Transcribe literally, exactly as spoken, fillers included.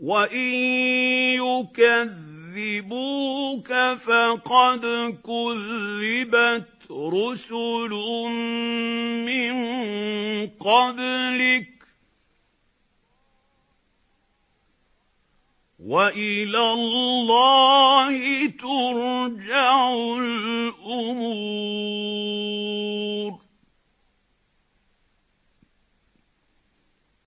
وَإِن يُكَذِّبُوكَ فَقَدْ كُذِّبَتْ رُسُلٌ مِّن قَبْلِكَ ۚ وَإِلَى اللَّهِ تُرْجَعُ